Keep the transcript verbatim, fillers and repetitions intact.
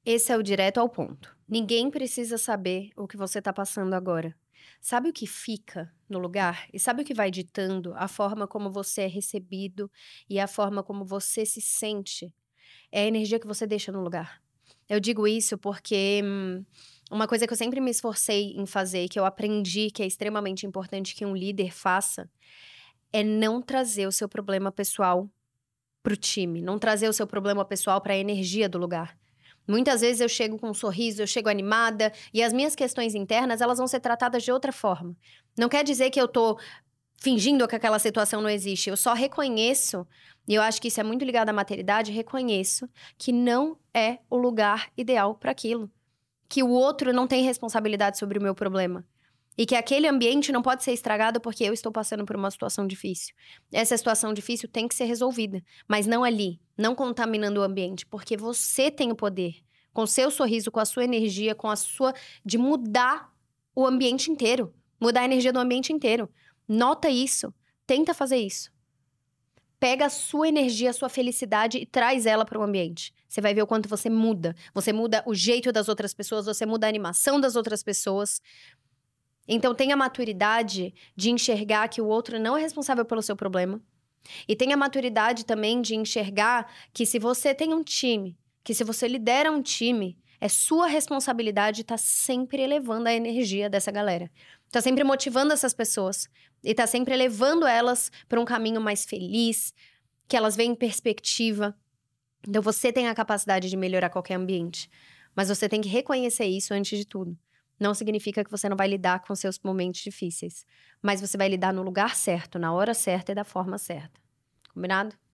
Esse é o direto ao ponto. Ninguém precisa saber o que você tá passando agora. Sabe o que fica no lugar? E sabe o que vai ditando a forma como você é recebido e a forma como você se sente? É a energia que você deixa no lugar. Eu digo isso porque, hum, uma coisa que eu sempre me esforcei em fazer e que eu aprendi que é extremamente importante que um líder faça, é não trazer o seu problema pessoal para o time, não trazer o seu problema pessoal para a energia do lugar. Muitas vezes eu chego com um sorriso, eu chego animada, e as minhas questões internas, elas vão ser tratadas de outra forma. Não quer dizer que eu tô fingindo que aquela situação não existe, eu só reconheço, e eu acho que isso é muito ligado à maternidade, reconheço que não é o lugar ideal para aquilo. Que o outro não tem responsabilidade sobre o meu problema. E que aquele ambiente não pode ser estragado porque eu estou passando por uma situação difícil. Essa situação difícil tem que ser resolvida, mas não ali, não contaminando o ambiente, porque você tem o poder, com o seu sorriso, com a sua energia, com a sua... de mudar o ambiente inteiro, mudar a energia do ambiente inteiro. Nota isso, tenta fazer isso. Pega a sua energia, a sua felicidade e traz ela para o ambiente. Você vai ver o quanto você muda. Você muda o jeito das outras pessoas, você muda a animação das outras pessoas. Então tenha a maturidade de enxergar que o outro não é responsável pelo seu problema. E tenha a maturidade também de enxergar que se você tem um time, que se você lidera um time, é sua responsabilidade estar sempre elevando a energia dessa galera. Tá sempre motivando essas pessoas. E tá sempre levando elas para um caminho mais feliz, que elas veem perspectiva. Então você tem a capacidade de melhorar qualquer ambiente. Mas você tem que reconhecer isso antes de tudo. Não significa que você não vai lidar com seus momentos difíceis. Mas você vai lidar no lugar certo, na hora certa e da forma certa. Combinado?